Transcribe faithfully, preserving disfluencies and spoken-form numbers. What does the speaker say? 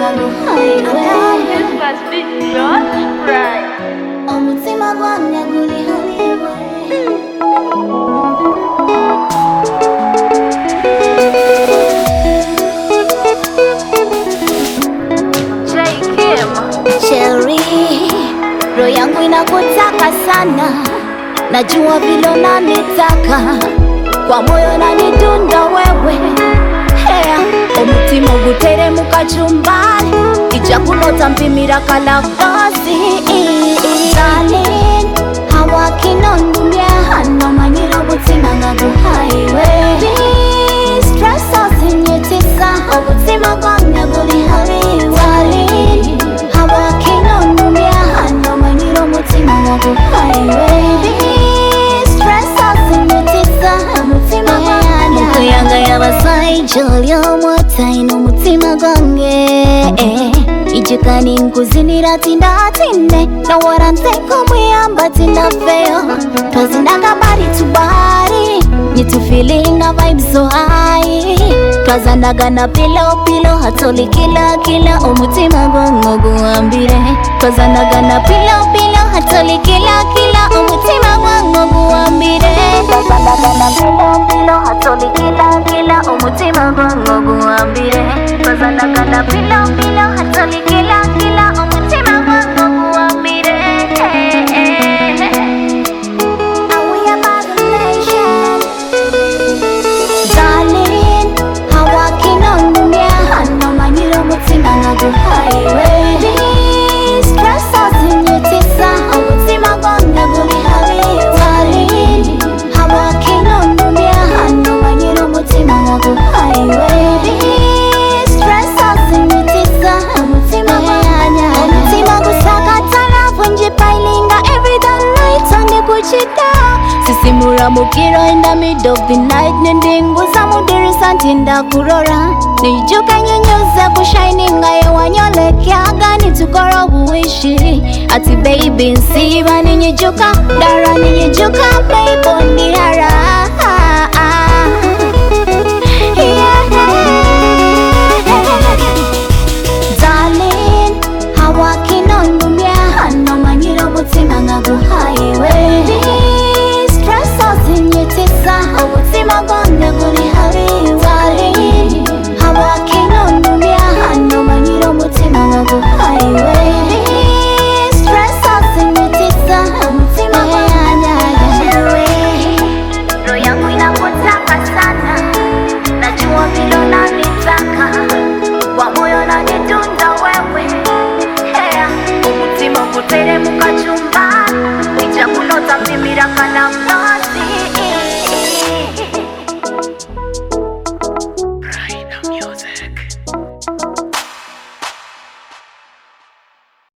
Umutima gwanjye guri hariwe. Cherry, roho yangu inakutaka sana, najua vile unanitaka, kwa moyo unanidunda wewe. Hey, umutima guteremuka chumbani, ichakulota mpimira kalafasi. Darling, hawakinondumya hano manyira umutima ngaguhayiwe. Stress osinyitisa, umutima gwanjye guri hariwe. Darling, hawakinondumya hano manyira umutima ngaguhayiwe. Stress osinyitisa, umutima gwanjye mukuyanga yabasayi jolyo mwotaino umutima gwanjye. Ijikani nkuzinira tindatinde, nawara nseko muyamba tindafeyo. Twazinaga bari to bari, nitu feeling na vibe so high. Twazanaga na pillow pillow, hatoli kila kila umutima gwanjye guambire. Twazanaga na pillow pillow, hatoli kila kila umutima gwanjye guambire. Twazanaga na pillow pillow, hatoli kila kila umutima gwanjye guambire. Twazanaga na pillow pillow, hatoli kila kila umutima gwanjye guambire. Darling, hawakinondumya hano manyira umutima ngaguhayiwe. Stress osinyitisa, umutima gwanjye guri hariwe. Darling, hawakinondumya hano manyira umutima ngaguhayiwe. Stress osinyitisa, umutima gwanjye umutima gusakatana vunjipailinga every night onde kuchita. Sisimura mukiro in the middle of the night, nindinguza mudirisa ntinda kurora. Nijuka nyenyuza kushininga yewanyolekyaga nitukora buwishi. Ati baby nsiba ninyijuka, dara ninyijuka, babe ondihara. Darling, hawakinondumya hano manyira umutima ngaguhayiwe. Stress osinyitisa, umutima gwanjye guri hariwe. Darling, hawakinondumya hano manyira umutima ngaguhayiwe. Stress osinyitisa, umutima gwanjye hariwe. Roho yangu inakutaka sana, najua vile unanitaka, kwa moyo unanidunda.